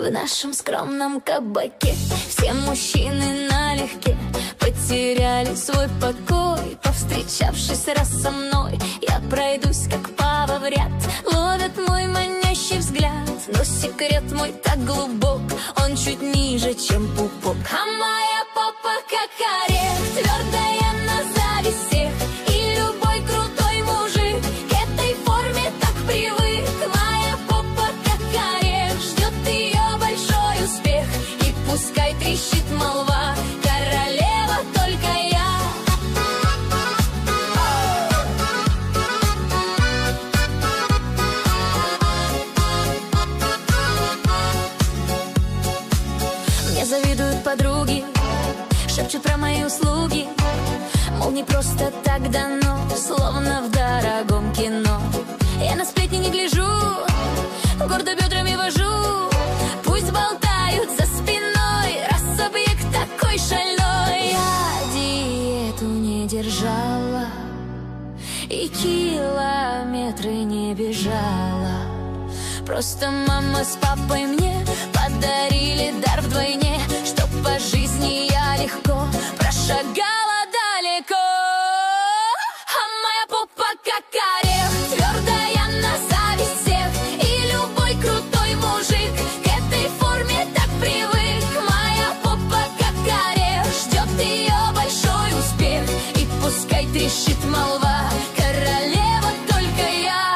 в нашем скромном кабаке. Все мужчины налегке потеряли свой покой. Повстречавшись раз со мной, я пройдусь как пава в ряд. Ловят мой манящий взгляд, но секрет мой так глубок, он чуть ниже, чем пупок. А моя попа как орех, твердая на зависть всех. И любой крутой мужик к этой форме так привык. Моя попа как орех, ждет ее большой успех. И пускай трещит молва, королева только я. Мне завидуют подруги, шепчут про мои услуги, мол, не просто так дано, словно в дорогом кино. Я на сплетни не гляжу, гордо бедрами вожу. Пусть болтают за спиной, раз объект такой шальной. Я диету не держала и километры не бежала. Просто мама с папой мне подарили дар вдвойне, чтоб по жизни я легко прошагала далеко. А моя попа как орех, твердая на зависть всех. И любой крутой мужик к этой форме так привык. Моя попа как орех, ждет ее большой успех. И пускай трещит молва, королева только я.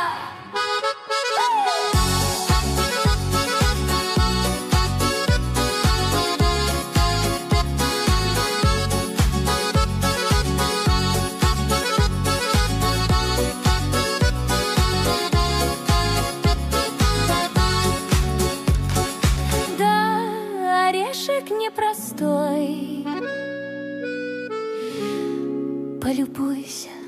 Орешек непростой, полюбуйся.